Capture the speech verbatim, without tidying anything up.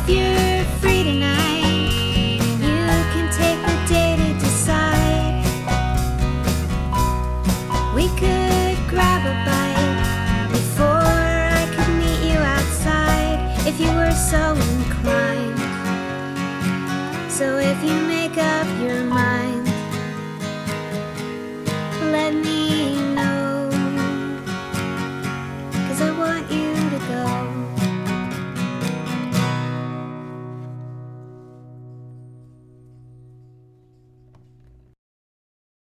If you're free tonight, you can take the day to decide. We could grab a bite before I could meet you outside, if you were so inclined. So if you make up your mind, let me know, 'cause I want you to go.